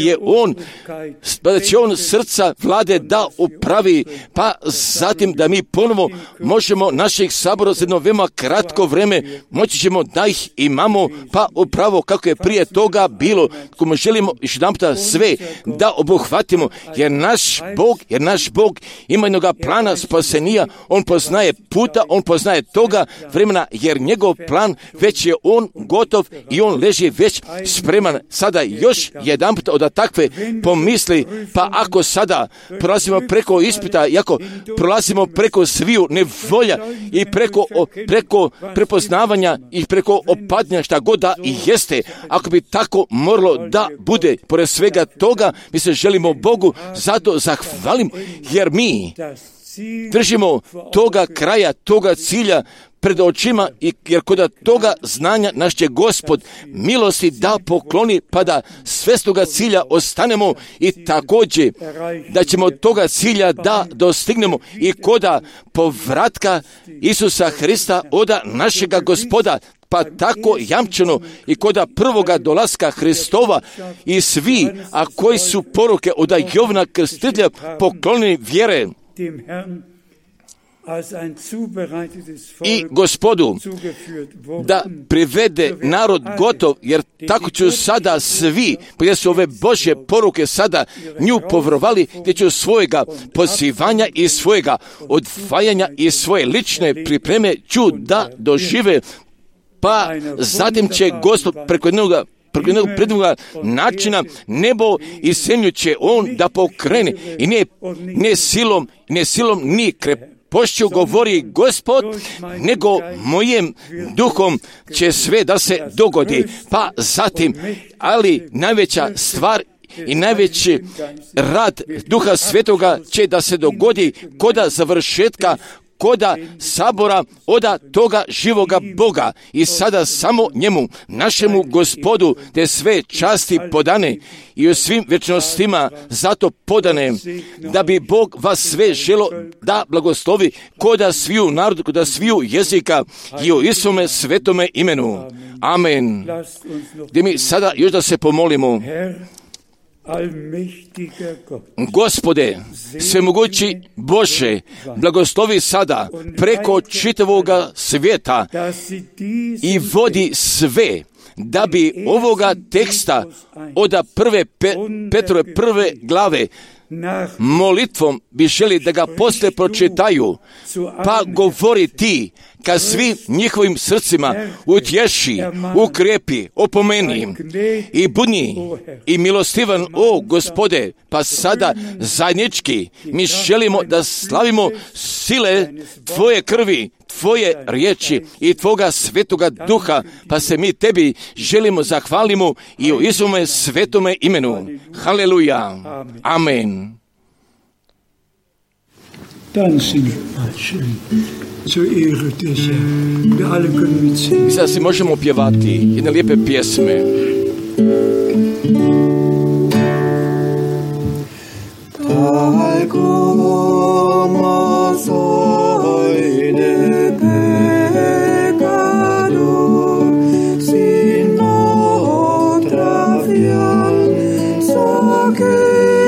će on srca vlade da upravi, pa zatim da mi ponovo možemo naših sabora za jedno veoma kratko vreme, moći ćemo da ih imamo, pa upravo kako je prije toga bilo, kako želimo još jedanputa sve da obuhvatimo, jer naš Bog ima jednoga plana spasenija, on poznaje puta, on poznaje toga vremena, jer njegov plan već je on gotov i on leži već spreman. Sada još jedanputa od takve pomisli, pa ako sada prolazimo preko ispita, i ako prolazimo preko sviju nevolja i preko prepoznavanja i preko opadnja šta god da i jeste, ako bi tako moralo da bude, pored svega toga, mi se želimo Bogu zato zahvalim, jer mi držimo toga kraja, toga cilja pred očima, jer kod toga znanja naš će Gospod milosti da pokloni, pa da sve s toga cilja ostanemo i također da ćemo toga cilja da dostignemo i koda povratka Isusa Hrista od našega Gospoda, pa tako jamčeno i koda prvoga dolaska Hristova i svi, a koji su poruke od Jovana Krstitelja poklonjeni vjere i Gospodu da privede narod gotov, jer tako ću sada svi, gdje su ove Božje poruke sada nju povrovali, gdje ću svojega pozivanja i svojega odvajanja i svoje lične pripreme ću da dožive, pa zatim će Gospod preko jednog prednoga načina nebo i zemlju će on da pokrene i ne silom ni krepošću govori Gospod, nego mojim duhom će sve da se dogodi. Pa zatim, ali najveća stvar i najveći rad Duha Svetoga će da se dogodi koda završetka, koda sabora oda toga živoga Boga i sada samo njemu, našemu Gospodu, te sve časti podane i u svim večnostima zato podane, da bi Bog vas sve želo da blagoslovi koda sviju narodu, koda sviju jezika i u Isome svetome imenu. Amen. Gdje mi sada još da se pomolimo. Gospode, svemogući Bože, blagoslovi sada preko čitavoga svijeta i vodi sve, da bi ovoga teksta od Petrove prve glave molitvom bi želi da ga poslije pročitaju, pa govori ti ka svim njihovim srcima utješi, ukrepi, opomeni i budni i milostivan, o Gospode, pa sada zajednički mi želimo da slavimo sile Tvoje krvi, Tvoje riječi i Tvoga svetoga duha, pa se mi Tebi želimo zahvalimo i u Isome svetome imenu. Haleluja. Amen. Dann singen wir zur Ehre des Herrn. Wir alle können mitsingen. Sada si možemo pjevati jedne lijepe pjesme. Sin otra fianza que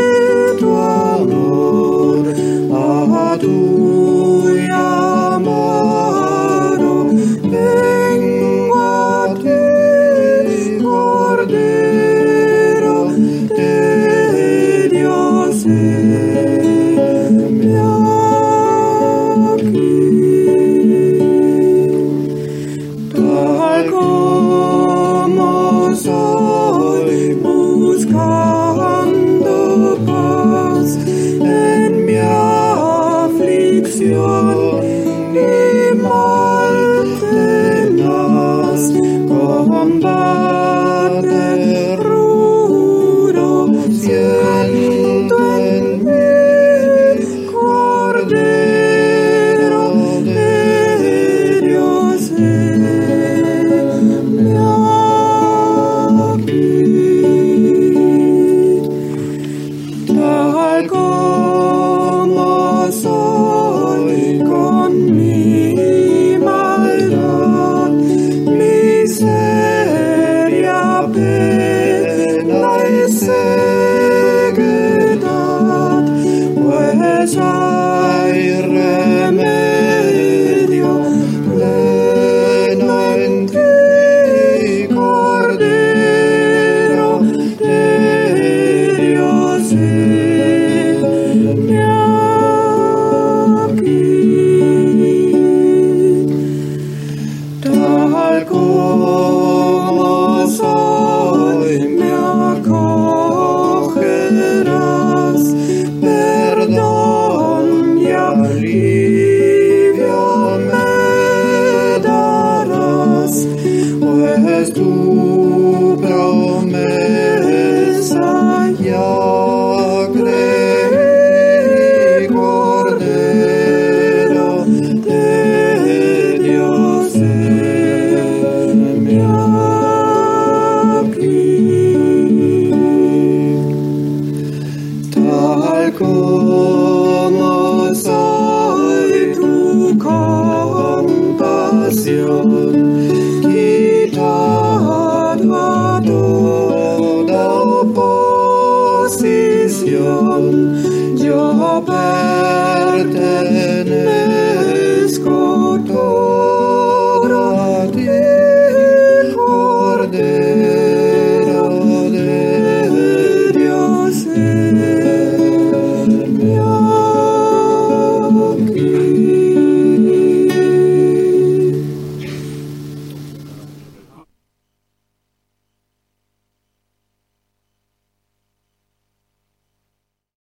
Dios,